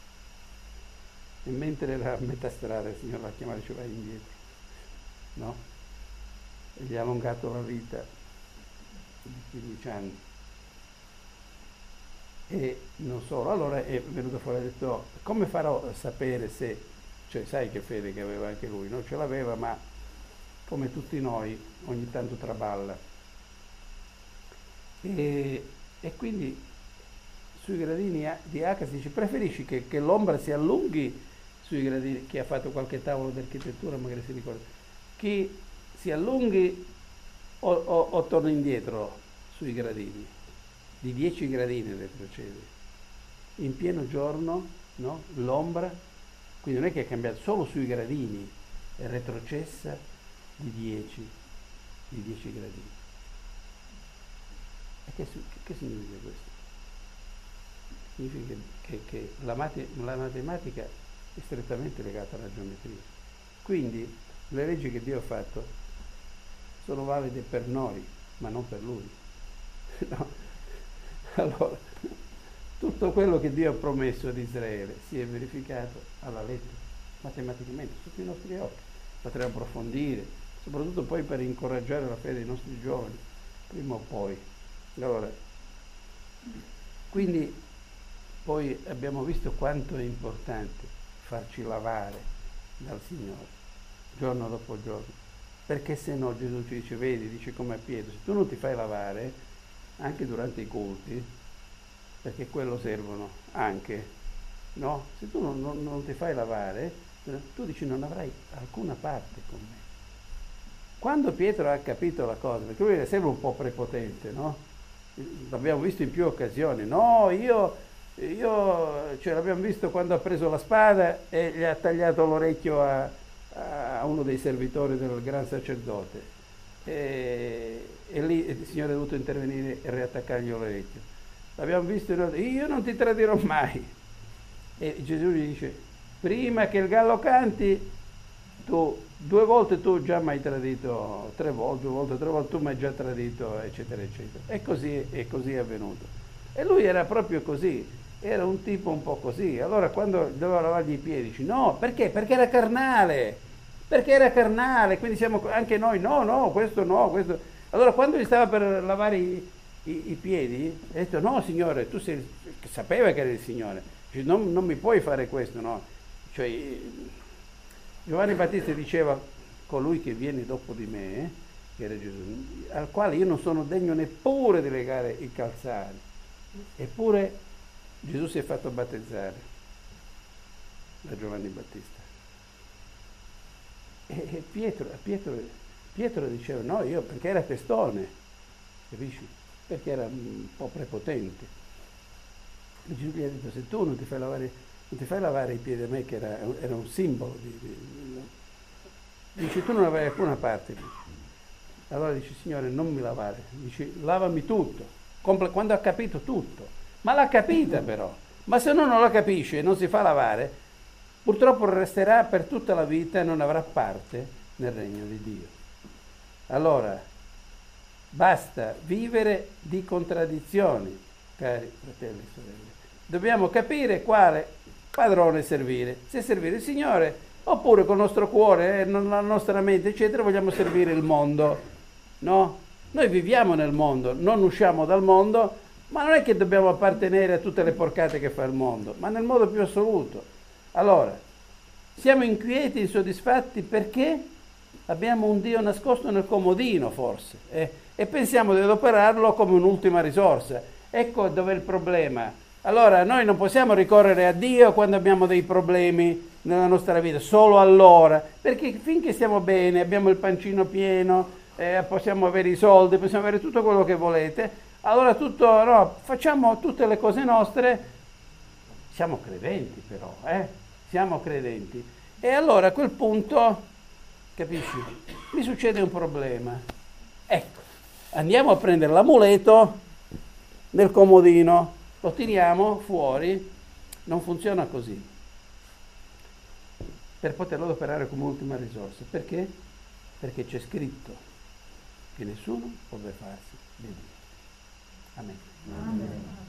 E mentre era a metà strada il Signore l'ha chiamato e diceva: vai indietro, no? E gli ha allungato la vita di quindici anni. E non solo, allora è venuto fuori e ha detto: come farò a sapere se, cioè sai che fede che aveva anche lui, no? Ce l'aveva, ma come tutti noi ogni tanto traballa. E, e quindi sui gradini di Acaz dice: preferisci che, che l'ombra si allunghi sui gradini, chi ha fatto qualche tavolo di architettura magari si ricorda, chi si allunghi o, o, o torna indietro sui gradini, di dieci gradini retrocede, in pieno giorno, no? L'ombra, quindi non è che è cambiato, solo sui gradini è retrocessa di dieci, di dieci gradini. E che, che significa questo? Significa che, che la, mate, la matematica è strettamente legata alla geometria. Quindi le leggi che Dio ha fatto sono valide per noi, ma non per Lui. No? Allora, tutto quello che Dio ha promesso ad Israele si è verificato alla lettera, matematicamente, sotto i nostri occhi. Potremmo approfondire, soprattutto poi per incoraggiare la fede dei nostri giovani, prima o poi. Allora, quindi poi abbiamo visto quanto è importante farci lavare dal Signore, giorno dopo giorno, perché se no Gesù ci dice, vedi, dice come a Pietro, se tu non ti fai lavare, anche durante i culti, perché quello servono anche, no? Se tu non, non, non ti fai lavare, tu dici non avrai alcuna parte con me. Quando Pietro ha capito la cosa, perché lui sembra un po' prepotente, no? L'abbiamo visto in più occasioni, no, io... Io, cioè, l'abbiamo visto quando ha preso la spada e gli ha tagliato l'orecchio a, a uno dei servitori del gran sacerdote e, e lì il Signore è dovuto intervenire e riattaccargli l'orecchio. L'abbiamo visto, io non ti tradirò mai, e Gesù gli dice: prima che il gallo canti, tu due volte tu già mi hai tradito, tre volte, due volte, tre volte tu mi hai già tradito, eccetera eccetera. E così, e così è avvenuto. E lui era proprio così, era un tipo un po' così. Allora quando doveva lavargli i piedi, dice no, perché? Perché era carnale, perché era carnale, quindi siamo anche noi, no, no, questo no, questo. Allora quando gli stava per lavare i, i, i piedi, ha detto no Signore, tu sei, sapeva che era il Signore, dice, non, non mi puoi fare questo, no. Cioè, Giovanni Battista diceva, colui che viene dopo di me, che era Gesù, al quale io non sono degno neppure di legare i calzari. Eppure Gesù si è fatto battezzare da Giovanni Battista. E Pietro, Pietro, Pietro diceva no, io perché era testone, capisci? Perché era un po' prepotente. E Gesù gli ha detto, se tu non ti fai lavare, non ti fai lavare i piedi a me, che era, era un simbolo di, di, di, dice, tu non la vai da alcuna parte. Dice. Allora dice, Signore, non mi lavare. Dice, lavami tutto. Comple- quando ha capito tutto. Ma l'ha capita però. Ma se uno non la capisce e non si fa lavare, purtroppo resterà per tutta la vita e non avrà parte nel regno di Dio. Allora, basta vivere di contraddizioni, cari fratelli e sorelle. Dobbiamo capire quale padrone servire. Se servire il Signore, oppure col nostro cuore, eh, la nostra mente, eccetera, vogliamo servire il mondo. No? Noi viviamo nel mondo, non usciamo dal mondo, ma non è che dobbiamo appartenere a tutte le porcate che fa il mondo, ma nel modo più assoluto. Allora, siamo inquieti, insoddisfatti perché abbiamo un Dio nascosto nel comodino, forse, eh, e pensiamo di adoperarlo come un'ultima risorsa. Ecco dove è il problema. Allora, noi non possiamo ricorrere a Dio quando abbiamo dei problemi nella nostra vita, solo allora, perché finché stiamo bene, abbiamo il pancino pieno, eh, possiamo avere i soldi, possiamo avere tutto quello che volete, allora tutto, no, facciamo tutte le cose nostre, siamo credenti però, eh? Siamo credenti. E allora a quel punto, capisci, mi succede un problema. Ecco, andiamo a prendere l'amuleto nel comodino, lo tiriamo fuori, non funziona così. Per poterlo adoperare come ultima risorsa. Perché? Perché c'è scritto che nessuno può farsi benedire. Amen. Amen.